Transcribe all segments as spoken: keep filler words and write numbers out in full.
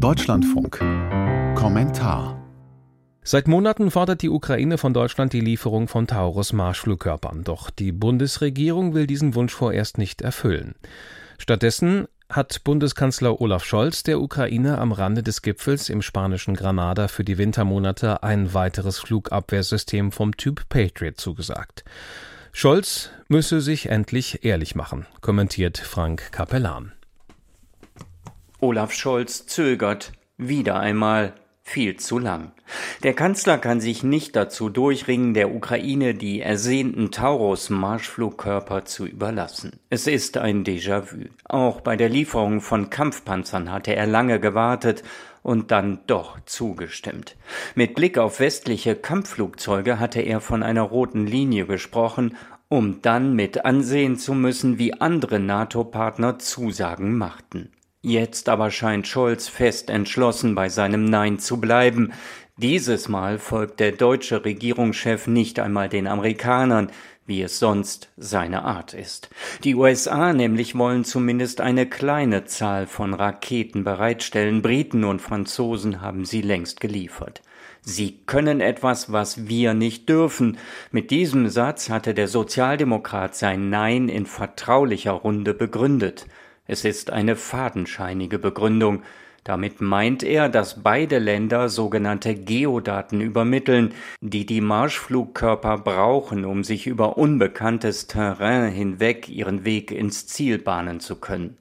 Deutschlandfunk. Kommentar. Seit Monaten fordert die Ukraine von Deutschland die Lieferung von Taurus-Marschflugkörpern. Doch die Bundesregierung will diesen Wunsch vorerst nicht erfüllen. Stattdessen hat Bundeskanzler Olaf Scholz der Ukraine am Rande des Gipfels im spanischen Granada für die Wintermonate ein weiteres Flugabwehrsystem vom Typ Patriot zugesagt. Scholz müsse sich endlich ehrlich machen, kommentiert Frank Capellan. Olaf Scholz zögert wieder einmal viel zu lang. Der Kanzler kann sich nicht dazu durchringen, der Ukraine die ersehnten Taurus-Marschflugkörper zu überlassen. Es ist ein Déjà-vu. Auch bei der Lieferung von Kampfpanzern hatte er lange gewartet und dann doch zugestimmt. Mit Blick auf westliche Kampfflugzeuge hatte er von einer roten Linie gesprochen, um dann mit ansehen zu müssen, wie andere NATO-Partner Zusagen machten. Jetzt aber scheint Scholz fest entschlossen, bei seinem Nein zu bleiben. Dieses Mal folgt der deutsche Regierungschef nicht einmal den Amerikanern, wie es sonst seine Art ist. Die U S A nämlich wollen zumindest eine kleine Zahl von Raketen bereitstellen. Briten und Franzosen haben sie längst geliefert. Sie können etwas, was wir nicht dürfen. Mit diesem Satz hatte der Sozialdemokrat sein Nein in vertraulicher Runde begründet. Es ist eine fadenscheinige Begründung. Damit meint er, dass beide Länder sogenannte Geodaten übermitteln, die die Marschflugkörper brauchen, um sich über unbekanntes Terrain hinweg ihren Weg ins Ziel bahnen zu können.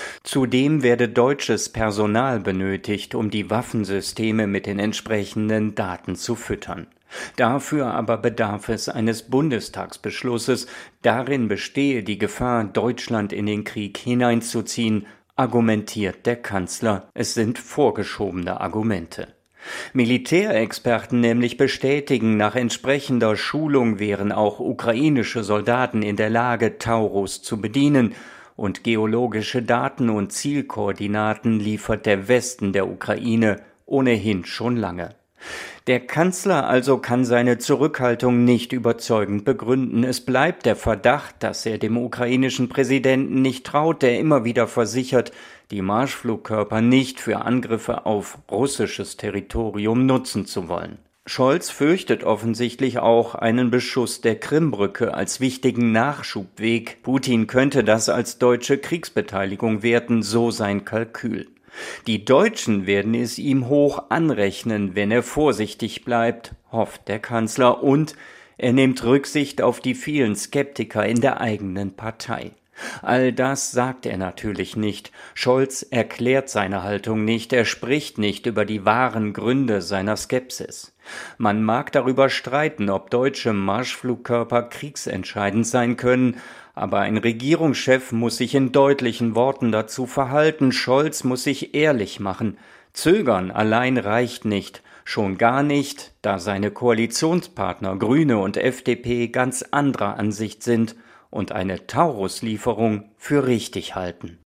Zudem werde deutsches Personal benötigt, um die Waffensysteme mit den entsprechenden Daten zu füttern. Dafür aber bedarf es eines Bundestagsbeschlusses. Darin bestehe die Gefahr, Deutschland in den Krieg hineinzuziehen, argumentiert der Kanzler. Es sind vorgeschobene Argumente. Militärexperten nämlich bestätigen, nach entsprechender Schulung wären auch ukrainische Soldaten in der Lage, Taurus zu bedienen. Und geologische Daten und Zielkoordinaten liefert der Westen der Ukraine ohnehin schon lange. Der Kanzler also kann seine Zurückhaltung nicht überzeugend begründen. Es bleibt der Verdacht, dass er dem ukrainischen Präsidenten nicht traut, der immer wieder versichert, die Marschflugkörper nicht für Angriffe auf russisches Territorium nutzen zu wollen. Scholz fürchtet offensichtlich auch einen Beschuss der Krimbrücke als wichtigen Nachschubweg. Putin könnte das als deutsche Kriegsbeteiligung werten, so sein Kalkül. Die Deutschen werden es ihm hoch anrechnen, wenn er vorsichtig bleibt, hofft der Kanzler, und er nimmt Rücksicht auf die vielen Skeptiker in der eigenen Partei. All das sagt er natürlich nicht. Scholz erklärt seine Haltung nicht, er spricht nicht über die wahren Gründe seiner Skepsis. Man mag darüber streiten, ob deutsche Marschflugkörper kriegsentscheidend sein können, aber ein Regierungschef muss sich in deutlichen Worten dazu verhalten, Scholz muss sich ehrlich machen. Zögern allein reicht nicht, schon gar nicht, da seine Koalitionspartner Grüne und F D P ganz anderer Ansicht sind und eine Taurus-Lieferung für richtig halten.